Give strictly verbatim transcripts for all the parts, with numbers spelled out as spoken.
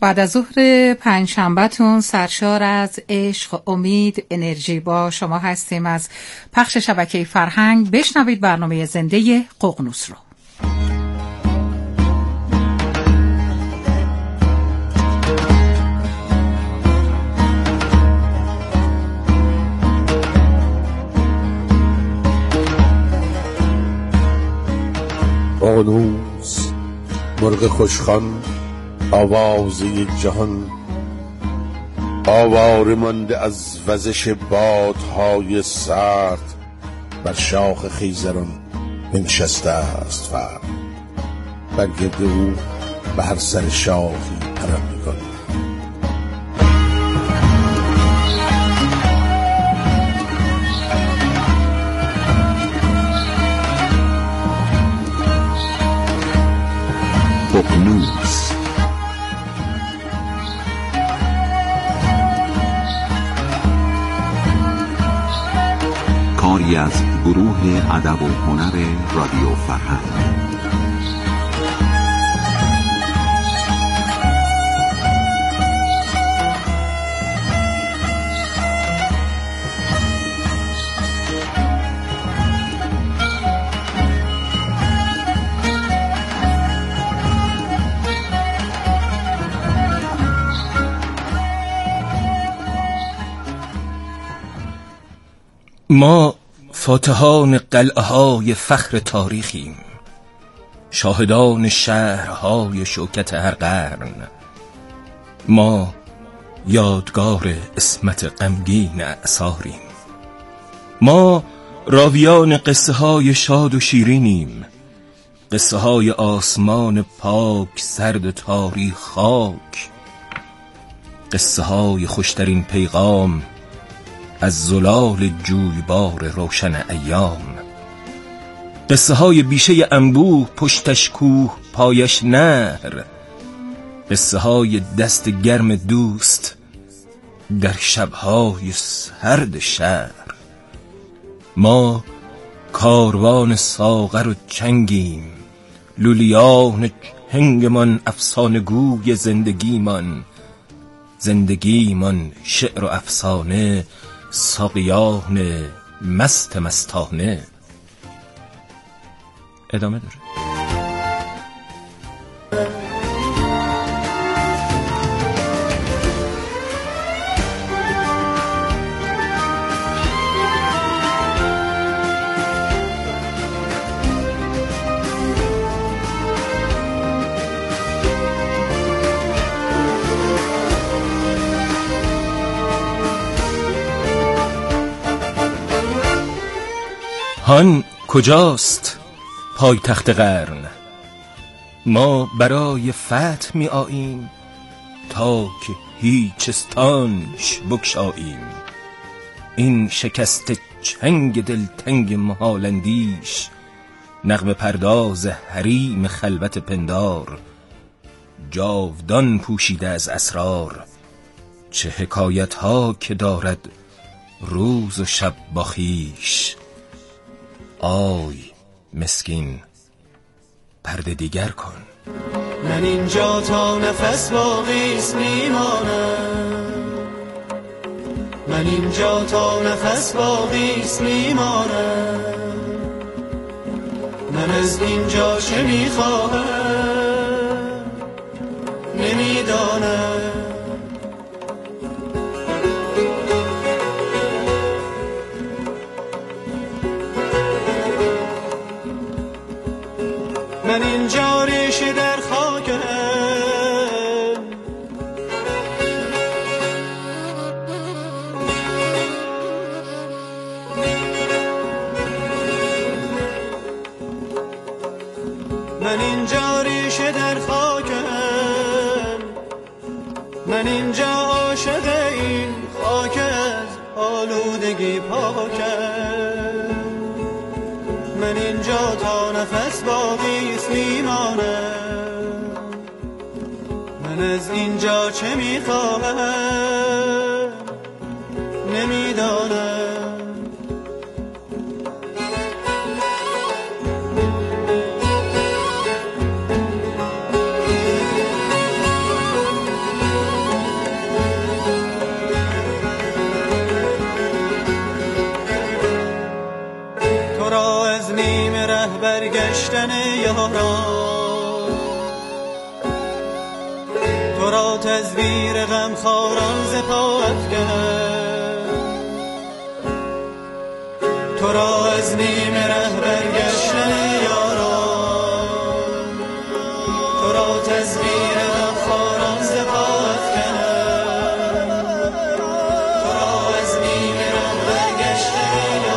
بعد از ظهر پنجشنبه‌تون سرشار از عشق، امید، انرژی با شما هستیم. از پخش شبکه فرهنگ بشنوید برنامه زنده ققنوس رو. ققنوس مرغ خوشخوان، آوازه جهان، آواره مانده از وزش بادهای سرد، بر شاخ خیزران بنشسته است فرد، بر گرد او به هر سر شاخی پرندگان. ققنوس کاری از گروه ادب و هنر رادیو فرهنگ. ما فاتحان قلعه های فخر تاریخیم، شاهدان شهرهای شوکت هر قرن. ما یادگار عصمت غمگین اعصاریم. ما راویان قصه های شاد و شیرینیم، قصه های آسمان پاک سرد تاریخ خاک، قصه های خوشترین پیغام از زلال جویبار روشن ایام، قصه های بیشه انبوه پشتش کوه پایش نهر، قصه های دست گرم دوست در شبهای سرد شهر. ما کاروان ساغر و چنگیم، لولیان چنگمان افسانه گوی زندگیمان، زندگیمان شعر و افسانه، ساقیان مست مستانه. ادامه داره. هان کجاست پایتخت قرن؟ ما برای فتح می آییم تا که هیچستانش بکشاییم. این شکست چنگ دلتنگ محالندیش، نغمه پرداز حریم خلوت پندار، جاودان پوشیده از اسرار. چه حکایت ها که دارد روز و شب با خویش. آی مسکین پرده دیگر کن. من اینجا تا نفس باقیست میمانم، من اینجا تا نفس باقیست میمانم. من از اینجا چه میخواهم نمیدانم. من اینجا ریشه در خاکم، من اینجا ریشه در خاکم، من اینجا عاشق این خاک از آلودگی پاکم. من اینجا تا نفس باقیست میمانم. من از اینجا چه میخواهم نمیدانم. برگشتن یاران، تو را تزویر غمخواران ز پا افکنند، تو را از نیمه ره برگشتن یاران، تو را تزویر غمخواران ز پا افکنند، تو را از نیمه ره برگشتن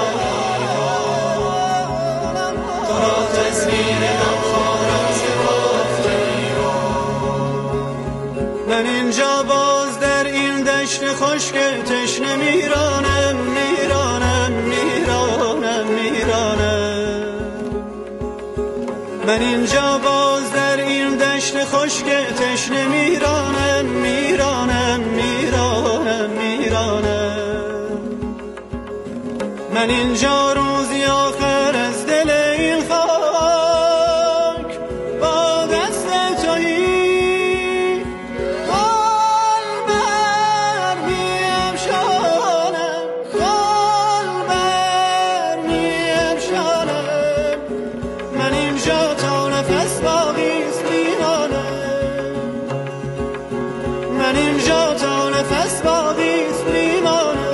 یاران، تو را تزویر غمخواران ز پا افکنند. من اینجا باز در این دشت خشک تشنه میرانم میرانم میرانم میرانم، من اینجا باز در این دشت خشک تشنه میرانم میرانم میرانم میرانم، من اینجا روزی آخر از دل این خاک با دست تویی خال بر میم شانم، خال بر میم شانم، من اینجا تا نفس باقیست میمانم، من اینجا تا نفس باقیست میمانم.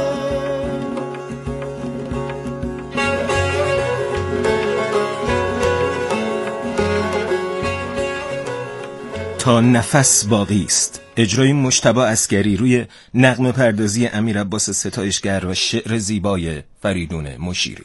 تا نفس باقی است، اجرای مجتبی عسگری روی نغمه پردازی امیر عباس ستایشگر و شعر زیبای فریدون مشیری.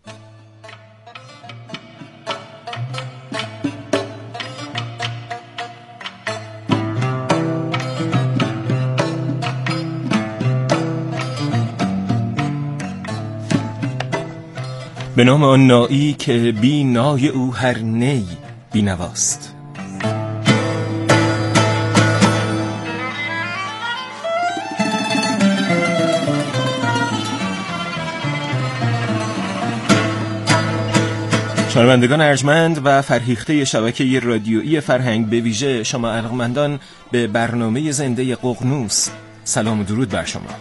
به نام آن نایی که بی نای او هر نی بی نواست. شنوندگان ارجمند و فرهیخته شبکه رادیویی فرهنگ، به ویژه شما علاقه‌مندان به برنامه زنده ققنوس، سلام و درود بر شما.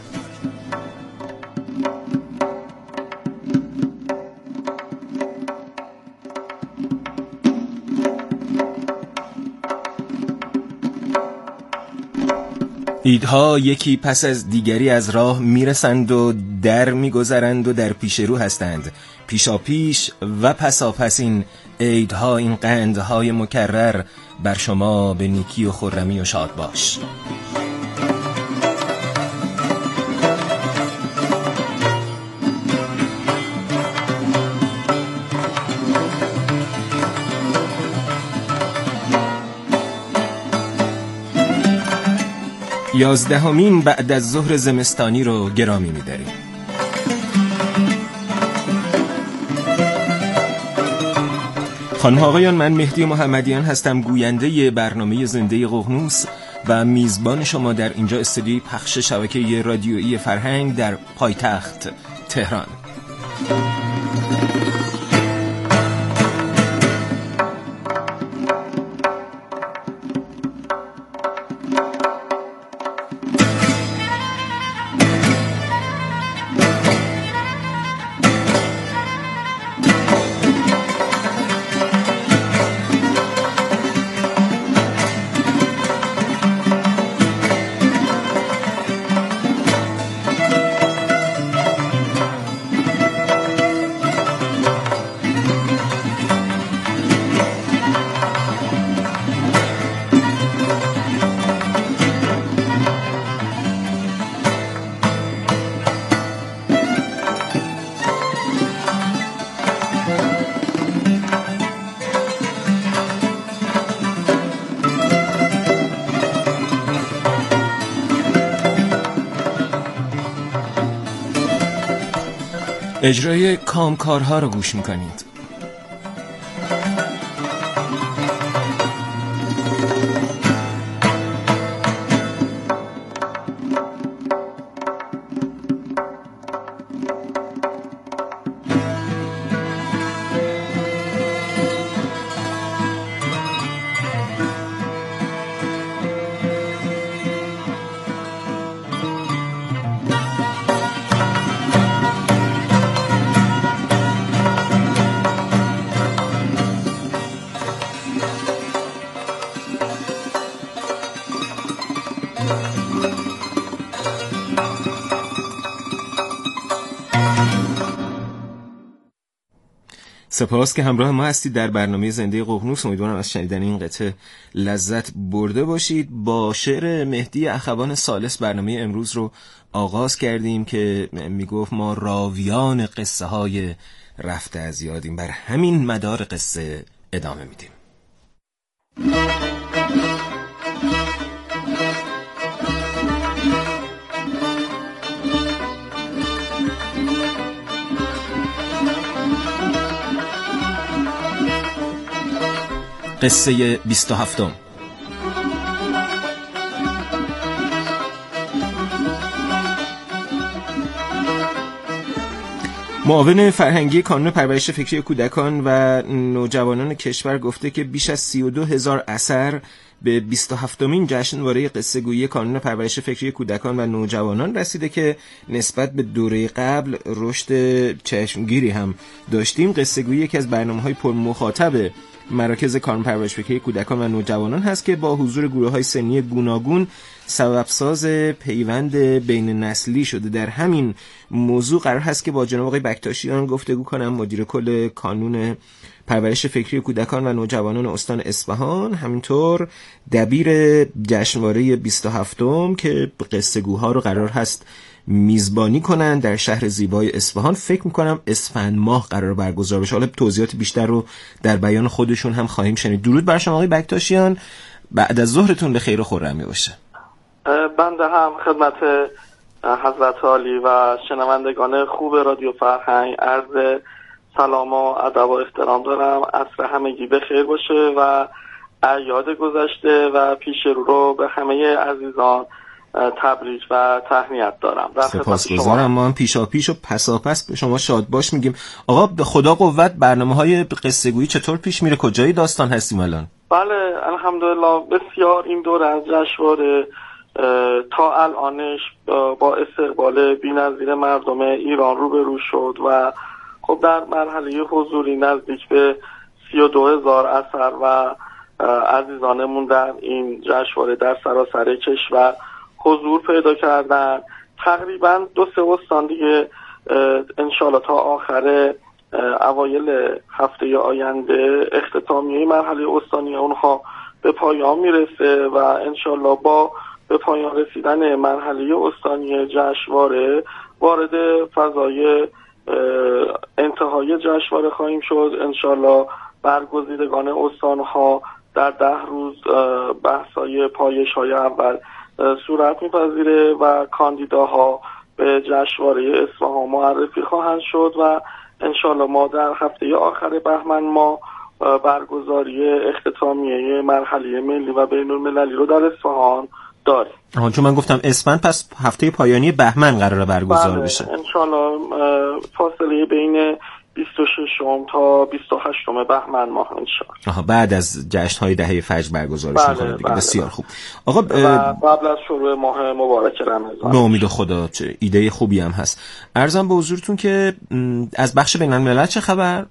ایدها یکی پس از دیگری از راه میرسند و در میگذرند و در پیش رو هستند، پیشا پیش و پسا پس این عیدها، این قندهای مکرر بر شما به نیکی و خرمی و شاد باش. یازدهمین بعد از ظهر زمستانی رو گرامی می‌داریم. خانم آقایان، من مهدی محمدیان هستم، گوینده برنامه زنده ققنوس و میزبان شما در اینجا استودیوی پخش شبکه رادیویی فرهنگ در پایتخت تهران. اجرای کامکارها رو گوش میکنید. سپاس که همراه ما هستید در برنامه زنده ققنوس. امیدوارم از شنیدن این قطعه لذت برده باشید. با شعر مهدی اخوان ثالث برنامه امروز رو آغاز کردیم که میگفت ما راویان قصه های رفته از یادیم، بر همین مدار قصه ادامه میدیم. قصه بیست و هفتم. معاون فرهنگی کانون پرورش فکری کودکان و نوجوانان کشور گفته که بیش از سی و دو هزار اثر به بیست و هفتمین جشنواره قصه گویی کانون پرورش فکری کودکان و نوجوانان رسیده که نسبت به دوره قبل رشد چشمگیری هم داشتیم. قصه گویی یکی از برنامه‌های پر مخاطب مراکز کانون پرورش فکری کودکان و نوجوانان هست که با حضور گروه‌های سنی گوناگون سببساز پیوند بین نسلی شده. در همین موضوع قرار هست که با جناب آقای بکتاشیان گفتگو کنم، مدیر کل کانون پرورش فکری کودکان و نوجوانان استان اصفهان، همینطور دبیر جشنواره بیست و هفتم که قصه گوها رو قرار هست میزبانی کنن در شهر زیبای اصفهان. فکر میکنم اسفند ماه قرار برگزار بشه. حالا توضیحات بیشتر رو در بیان خودشون هم خواهیم شنید. درود بر شما آقای بکتاشیان، بعد از ظهرتون به خیر و خرمی باشه. بنده هم خدمت حضرت عالی و شنوندگان خوب رادیو فرهنگ عرض سلام و ادب و احترام دارم. عصر همگی به خیر باشه و اعیاد گذشته و پیش رو رو به همه عزیزان تبریک و تهنیت دارم. سپاسگزارم. ما هم پیشا پیش و پسا پس به شما شاد باش میگیم. آقا به خدا قوت، برنامه‌های قصه گویی چطور پیش میره؟ کجای داستان هستیم الان؟ بله الحمدلله بسیار این دور از جشنواره تا الانش با استقبال بی‌نظیر مردم ایران روبرو شد و خب در مرحله حضوری نزدیک به سی و دو هزار اثر و عزیزانمون در این جشنواره در سراسر کشور حضور پیدا کردن. تقریبا دو سه استان دیگه انشالله تا آخر اوایل هفته آینده اختتامیه مرحله استانی اونها به پایان میرسه و انشالله با به پایان رسیدن مرحله استانی جشنواره وارد فضای انتهای جشنواره خواهیم شد. انشالله برگزیدگان استانها در ده روز بحث‌های پایش‌های اول صورت می‌پذیره و کاندیداها به جشنواره اصفهان معرفی خواهند شد و انشالله ما در هفته آخر بهمن ما برگزاری اختتامیه مرحله ملی و بین‌المللی رو در اصفهان داریم. آها، چون من گفتم اسفند، پس هفته پایانی بهمن قراره برگزار بله، بشه. انشالله فاصله بین بیست و ششم تا بیست و هشتم بهمن ماه انشالله. آها، بعد از جشن‌های دهه فجر برگزار میشه. بله، دیگه بله. بسیار خوب. آقا ب... و قبل از شروع ماه مبارک رمضان. به امید خدا، چه ایده خوبی هم هست. عرضم به حضورتون که از بخش بین‌الملل چه خبر؟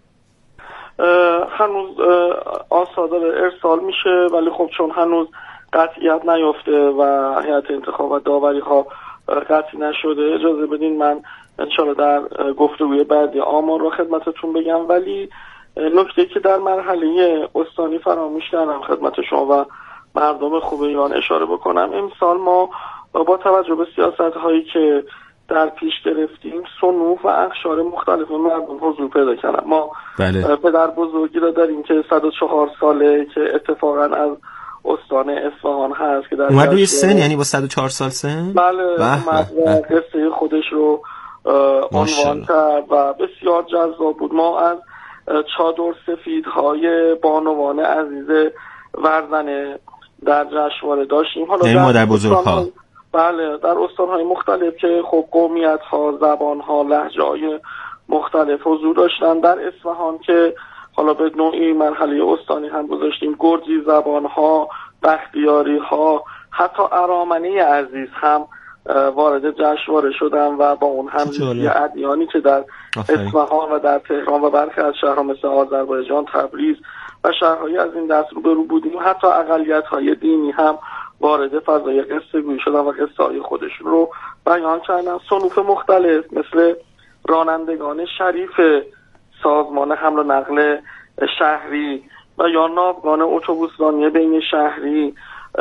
هنوز آسا داره ارسال میشه ولی خب چون هنوز قطعیت نیافته و هیئت انتخابات داوری ها قطعی نشده، اجازه بدین من انشالله در گفتگوی بعدی آمار رو خدمتتون بگم. ولی نکته که در مرحله استانی فراموش کردم خدمت شما و مردم خوب ایران اشاره بکنم، امسال ما با توجه به سیاست هایی که در پیش گرفتیم صنوف و اقشار مختلف مردم حضور پیدا کردن. ما بله. پدر بزرگی را داریم که صد و چهار ساله که اتفاقا از استان اصفهان هست که در اومد روی سن، یعنی با صد و چهار سال سن؟ بله، اومد و قصه خودش رو عنوان کرد و بسیار جذاب بود. ما از چادر سفیدهای بانوان عزیز ورزنه در جشنواره داشتیم. حالا یعنی مادر بزرگ‌ها. بله، در استان‌های مختلف که خب قومیت‌ها، زبان‌ها، لهجه‌های مختلف حضور داشتن. در اصفهان که حالا به نوعی مرحله استانی هم گذاشتیم، گرجی زبان‌ها، بختیاری‌ها، حتی ارامنه عزیز هم وارد جشنواره شدن و با اون هم ادیانی که در اصفهان و در تهران و برخی از شهرها مثل آذربایجان، تبریز و شهرهای از این دست روبرو بودیم. حتی اقلیت‌های دینی هم وارد فضای قصه گویی شدن و قصه های خودشون رو بیان کردن. صنوف مختلف مثل رانندگان شریف سازمان حمل و نقل شهری و یا ناوگان اتوبوسرانی بین شهری،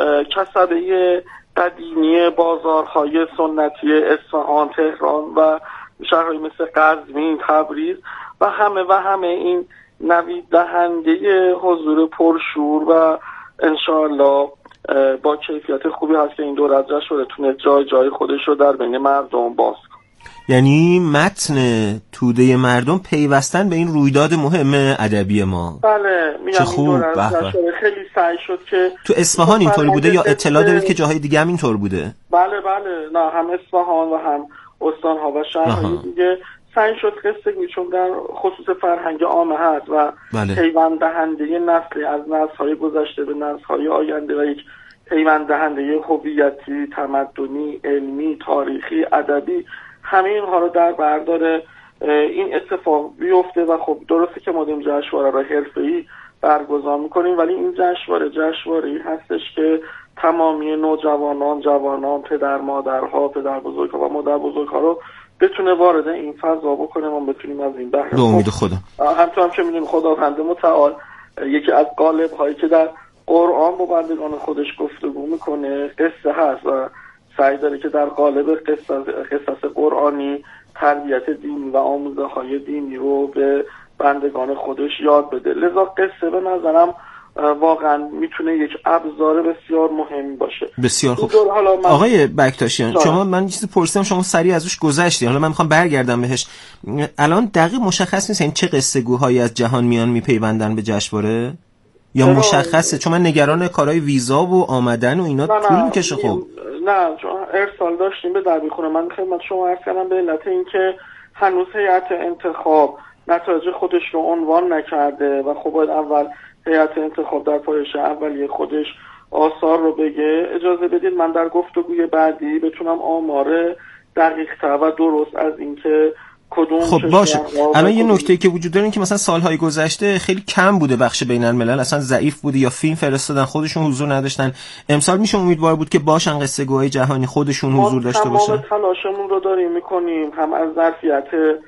کسبه قدیمی بازارهای سنتی اصفهان، تهران و شهرهای مثل قزوین، تبریز و همه و همه این نوید دهنده حضور پرشور و انشاءالله با کیفیت خوبی هست که این دور از جشنواره تونه جای جای خودش رو در بین مردم باز کنه. یعنی متن توده مردم پیوستن به این رویداد مهم ادبی ما. بله میگم چه خوب. این دور از جشنواره خیلی سعی شد که تو اصفهان اینطوری بوده یا اطلاع دارید که جاهای دیگه هم اینطور بوده؟ بله بله، نه هم اصفهان و هم استان‌ها و شهرهای دیگه سعی شد قصه گویی، چون در خصوص فرهنگ عامه هست و بله. پیوند دهنده نسلی از نسل‌های گذشته به نسل‌های آینده و یک پیوند دهنده هویتی، تمدنی، علمی، تاریخی، ادبی، همه اینها رو در بردار این اتفاق بیفته. و خب درسته که ما این جشنواره را حرفه‌ای برگزار می‌کنیم، ولی این جشنواره جشنواره‌ای هستش که تمامی نوجوانان، جوانان، پدر مادرها، پدر بزرگ‌ها و مادر بزرگ‌ها رو بتونه وارد این فضا بکنه، ما بتونیم از این بهره. به امید خدا. همچنان هم که می‌دونیم خداوند متعال یکی از قالب‌هایی که در قرآن با بندگان خودش گفتگو میکنه قصه هست و سعی داره که در قالب قصص قصص قرآنی تربیت دینی و آموزه‌های دینی رو به بندگان خودش یاد بده. لذا قصه به نظرم واقعا میتونه یک ابزار بسیار مهم باشه. بسیار خوب. من... آقای بکتاشیان داره. شما من چیزی پرسیدم شما سریع ازش گذشتی، حالا من میخوام برگردم بهش. الان دقیق مشخص نیست این چه قصه گوهایی از جهان میان میپیوندن به جشنواره یا مشخصه؟ چون من نگران کارهای ویزا و آمدن و اینا طول میکشه. خب نه چون ارسال داشتیم به دبیرخونه. من خدمت شما عرض کردم به علت اینکه هنوز هیئت انتخاب نتایج خودش رو عنوان نکرده و خب باید اول هیئت انتخاب در پایش اولیه خودش آثار رو بگه. اجازه بدید من در گفتگوی بعدی بتونم آمار دقیق‌تر و درست از اینکه کدوم خب باشه. الان یه نکته‌ای که وجود داره این که مثلا سالهای گذشته خیلی کم بوده بخش بین الملل، اصلا ضعیف بوده یا فیلم فرستادن خودشون حضور نداشتن. امسال میشه امیدوار بود که باشن قصه گوهای جهانی خودشون حضور داشته باشن. ما تمام تلاشمون رو داریم میکنیم، هم از ظرفیت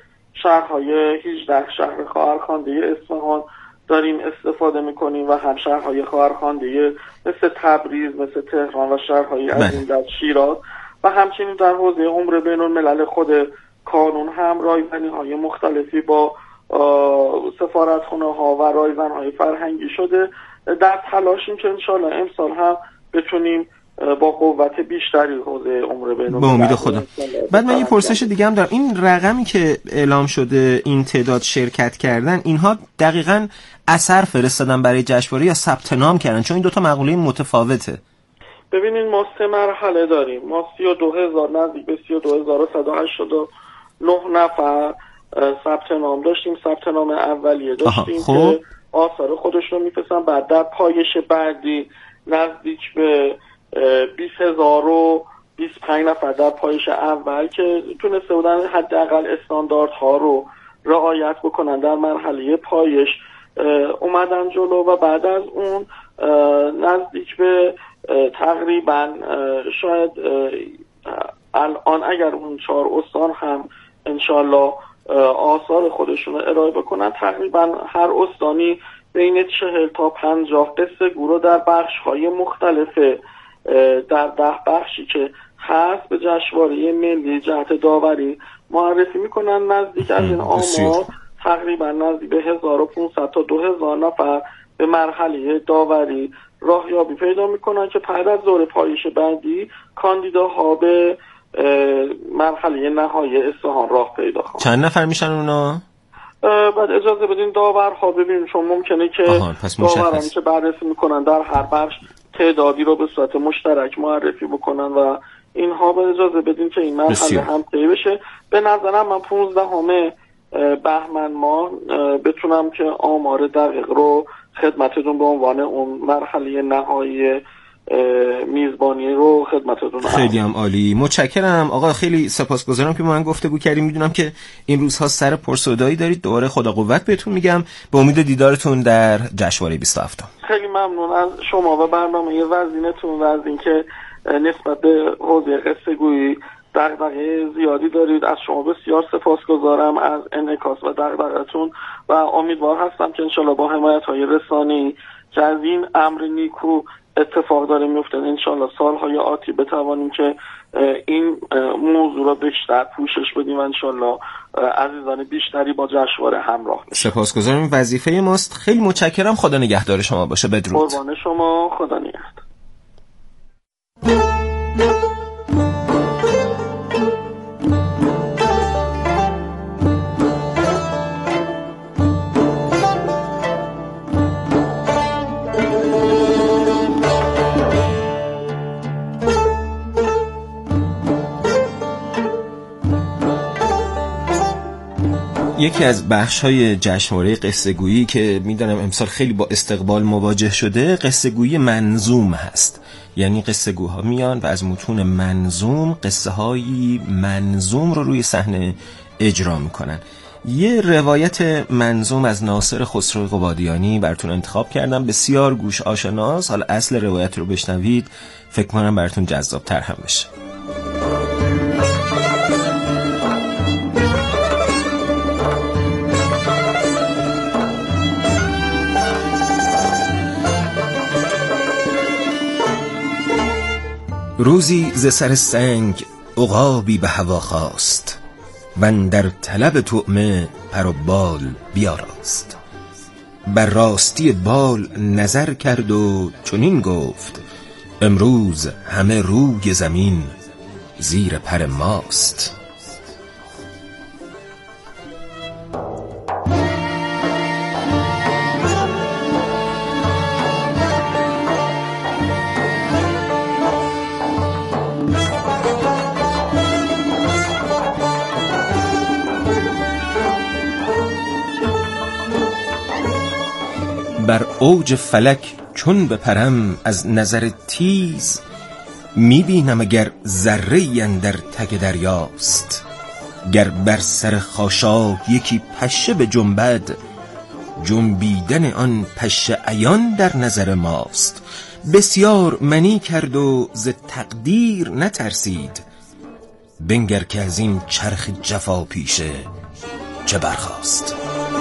شهرهای هجده شهر خواهرخوانده اصفهان داریم استفاده میکنیم و هم شهرهای خواهرخوانده مثل تبریز، مثل تهران و شهرهای از این دست شیراز و همچنین در حوزه عمر بین الملل خود کانون هم رایزنی های مختلفی با سفارتخانه ها و رایزن های فرهنگی شده. در تلاشیم که انشالله امسال هم بتونیم با قوت بیشتری حوزه عمر بین با امید خدا. بعد من یه پرسش دیگه هم دارم. این رقمی که اعلام شده این تعداد شرکت کردن، اینها دقیقاً اثر فرستادن برای جشنواره یا ثبت نام کردن؟ چون این دوتا مقوله متفاوته. ببینین ما سه مرحله داریم. ما سی و دو هزار نزدیک به سی و دو هزار و صد و هشتاد و نه نفر ثبت نام داشتیم. ثبت نام اولیه داشتیم که آثار خودش رو میفرستن. بعد در پایش بعدی نزدیک به بیست هزار و بیست و پنج نفر در پایش اول که تونسته بودن حداقل استانداردها رو رعایت بکنن در مرحله پایش اومدن جلو و بعد از اون نزدیک به تقریبا شاید الان اگر اون چهار استان هم انشالله آثار خودشون رو ارائه بکنن، تقریبا هر استانی بین چهل تا پنجاه قصه گو رو در بخش های مختلف در ده بخشی که هست به جشنواره ملی جهت داوری معرفی میکنن. نزدیک از این آمار تقریبا نزدیک به هزار و پانصد تا دو هزار نفر به مرحله داوری راهیابی پیدا میکنن که بعد از دوره پایش بعدی کاندیداها به مرحله نهایی اصفهان راه پیدا کنن. چند نفر میشن اونا؟ بعد اجازه بدین داورها ببینیم، چون ممکنه که داورانی که بررسی میکنن در هر بخش تعدادی رو به صورت مشترک معرفی بکنن و اینها. به اجازه بدین که این مرحله هم طی بشه. به نظرم من پانزدهم بهمن ماه بتونم که آمار دقیق رو خدمتتون به عنوان اون مرحله نهایی میزبانی رو خدمتتون. خیلی هم عالی، متشکرم آقا. خیلی سپاسگزارم که ما من گفتگو کردیم. میدونم که این روزها سر پرسودایی دارید. دوباره خدا قوت بهتون میگم. به امید دیدارتون در جشنواره بیست و هفت. خیلی ممنون از شما و برنامه وزینتون و از اینکه نسبت به حوزه قصه گویی دغدغه زیادی دارید. از شما بسیار سپاسگزارم از انعکاس و دغدغه‌تون و امیدوار هستم که انشالله با حمایت‌های رسانه‌ای که از این امر نیکو اتفاق داره میفته انشالله سالهای آتی بتوانیم که این موضوع را بیشتر پوشش بدیم و انشالله عزیزان بیشتری با جشنواره همراه بشیم. سپاسگزارم، وظیفه ماست. خیلی متشکرم. خدا نگهدار شما باشه. بدرود. قربان شما. خدا نگهدار. یکی از بخش‌های جشنواره قصه‌گویی که می‌دونم امسال خیلی با استقبال مواجه شده، قصه‌گویی منظوم هست. یعنی قصه‌گوها میان و از متون منظوم قصه‌های منظوم رو روی صحنه اجرا میکنن. یه روایت منظوم از ناصر خسرو قبادیانی براتون انتخاب کردم، بسیار گوش آشناست. حالا اصل روایت رو بشنوید، فکر کنم براتون جذاب‌تر هم بشه. روزی ز سر سنگ عقابی به هوا خواست، من در طلب طعمه پر و بال بیاراست. بر راستی بال نظر کرد و چنین گفت، امروز همه روی زمین زیر پر ماست. بر اوج فلک چون بپرم از نظر تیز، میبینم اگر ذره‌ای اندر تک دریاست. گر بر سر خاشاک یکی پشه به جنبد، جنبیدن آن پشه عیان در نظر ماست. بسیار منی کرد و ز تقدیر نترسید، بنگر که از این چرخ جفا پیشه چه برخاست.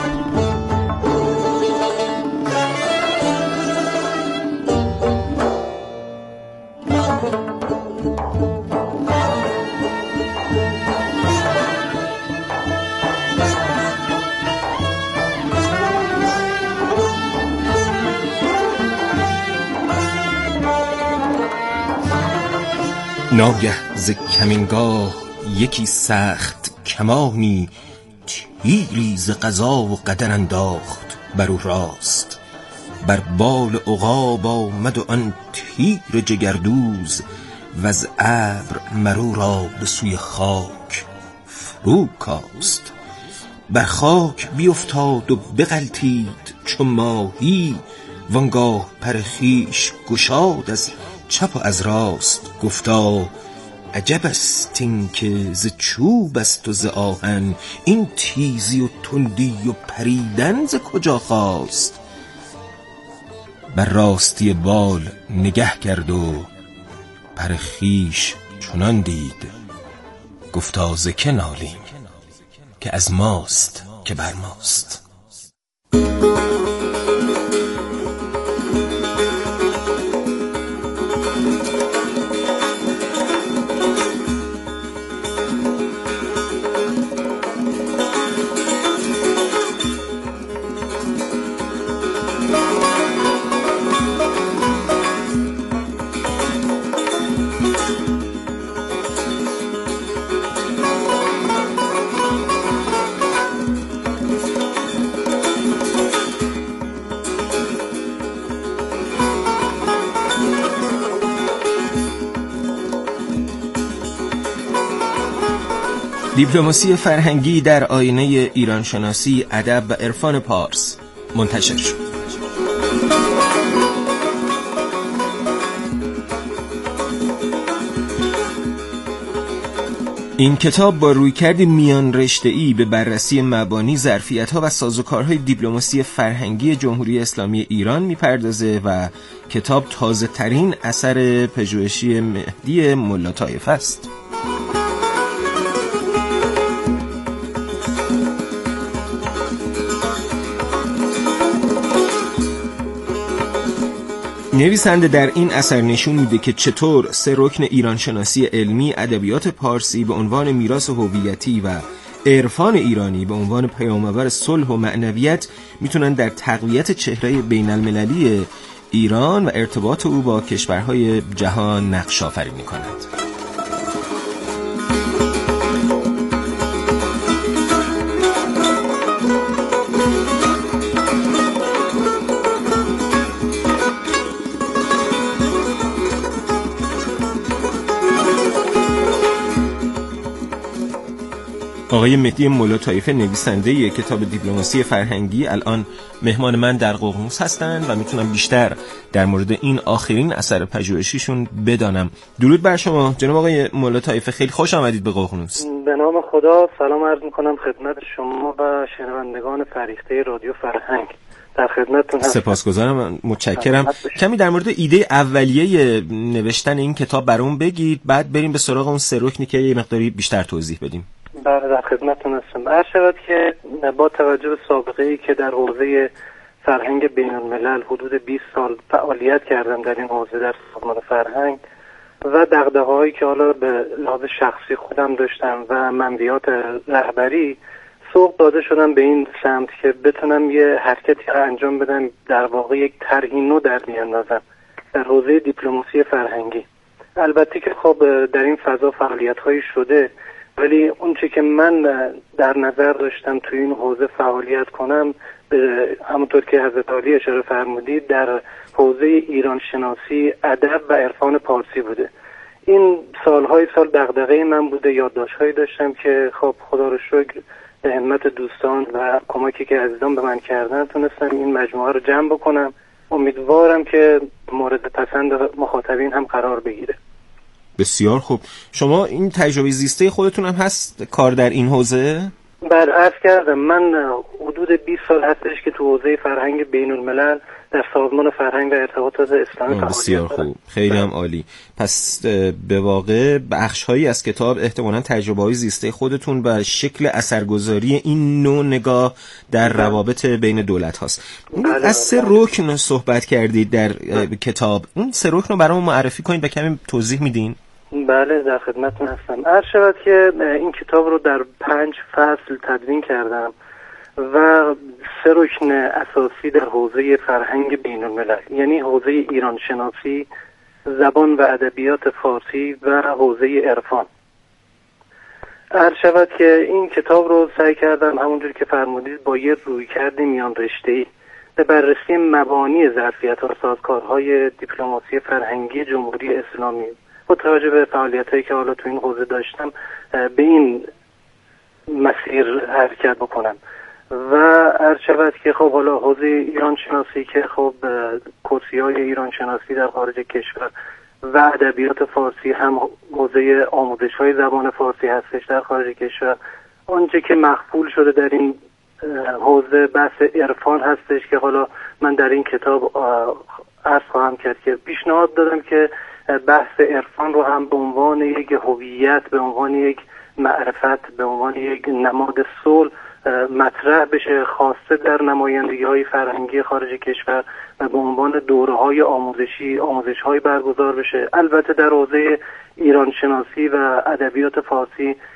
ناگه ز کمینگاه یکی سخت کمانی، تیری ز قضا و قدر انداخت بر او راست. بر بال عقاب آمد و آن تیر جگردوز، و از ابر مرو را به سوی خاک فرو کاست. بر خاک بیفتاد و بغلتید چو ماهی، وانگاه پر خویش گشاد از چپ و از راست. گفتا عجب است این که ز چوب است و ز آهن، این تیزی و تندی و پریدن ز کجا خاست. بر راستی بال نگه کرد و پر خویش چنان دید، گفتا ز که نالیم که از ماست که بر ماست. دیپلماسی فرهنگی در آینه ایران شناسی، ادب و عرفان پارس منتشر شد. این کتاب با رویکرد میان رشته‌ای به بررسی مبانی، ظرفیت‌ها و سازوکارهای دیپلماسی فرهنگی جمهوری اسلامی ایران می‌پردازه و کتاب تازه‌ترین اثر پژوهشی مهدی ملا طایفه است. نویسنده در این اثر نشون میده که چطور سه رکن ایران شناسی علمی، ادبیات پارسی به عنوان میراث هویتی و عرفان ایرانی به عنوان پیام‌آور صلح و معنویت میتونن در تقویت چهره بین المللی ایران و ارتباط او با کشورهای جهان نقش آفرینی کنند. آقای مهدی ملاطایفه نویسنده کتاب دیپلماسی فرهنگی الان مهمان من در ققنوس هستند و میتونم بیشتر در مورد این آخرین اثر پژوهشیشون بدانم. درود بر شما جناب آقای ملاطایفه، خیلی خوش آمدید به ققنوس. به نام خدا سلام عرض میکنم خدمت شما و شنوندگان فریخته رادیو فرهنگ. در خدمتتون هستم. سپاسگزارم، متشکرم. کمی در مورد ایده اولیه نوشتن این کتاب برام بگید، بعد بریم به سراغ اون سه رکنی که یه مقداری بیشتر توضیح بدیم. بله در خدمتتون هستم. عرض شود که با توجه به سابقه‌ای که در حوزه فرهنگ بین الملل حدود بیست سال فعالیت کردم در این حوزه در سازمان فرهنگ و دغدغه‌هایی که حالا به لحاظ شخصی خودم داشتم و منویات رهبری، سوق داده شدم به این سمت که بتونم یه حرکتی را انجام بدم، در واقع یک طرحی نو در بیاندازم در حوزه دیپلماسی فرهنگی. البته که خب در این فضا فعالیت‌هایی شده، ولی اون چی که من در نظر داشتم توی این حوزه فعالیت کنم، همونطور که حضرت عالی اشاره فرمودید، در حوزه ایران شناسی، ادب و عرفان پارسی بوده. این سالهای سال دغدغه من بوده، یادداشت‌هایی داشتم که خب خدا رو شکر به همت دوستان و کمکی که عزیزان به من کردن تونستم این مجموعه رو جمع بکنم. امیدوارم که مورد پسند مخاطبین هم قرار بگیره. بسیار خوب. شما این تجربه زیسته خودتون هم هست کار در این حوزه؟ بله عرض کردم، من حدود بیست سال هستش که تو حوزه فرهنگ بین الملل در سازمان فرهنگ و ارتباطات اسلامی فعالیت. بسیار خوب، خیلی هم عالی. پس به واقع بخش‌هایی از کتاب احتمالاً تجربه‌های زیسته خودتون و شکل اثرگذاری این نوع نگاه در بله. روابط بین دولت هاست. بله از سه رکن صحبت کردید در بله. کتاب. اون سه رکن رو برامون معرفی کنید و کمی توضیح میدین؟ بله در خدمتتون هستم. عرض شود که این کتاب رو در پنج فصل تدوین کردم و سه رکن اساسی در حوزه فرهنگ بین الملل، یعنی حوزه ایران شناسی، زبان و ادبیات فارسی و حوزه عرفان. عرض شود که این کتاب رو سعی کردم همونجور که فرمودید با یه رویکرد میان رشته‌ای به بررسی مبانی ظرفیت‌ها و سازکارهای دیپلماسی فرهنگی جمهوری اسلامی با توجه به فعالیتایی که حالا تو این حوزه داشتم به این مسیر حرکت بکنم و عرض شود که خب حالا حوزه ایران شناسی که خب کورسی‌های ایران شناسی در خارج کشور و ادبیات فارسی هم حوزه آموزش‌های زبان فارسی هستش در خارج کشور. آنچه که مخفول شده در این حوزه بحث عرفان هستش که حالا من در این کتاب عرض خواهم کرد که پیشنهاد دادم که بحث عرفان رو هم به عنوان یک هویت، به عنوان یک معرفت، به عنوان یک نماد صلح مطرح بشه، خاصه در نمایندگی‌های فرهنگی خارج کشور و به عنوان دوره‌های آموزشی، آموزش‌های برگزار بشه. البته در حوزه ایران شناسی و ادبیات فارسی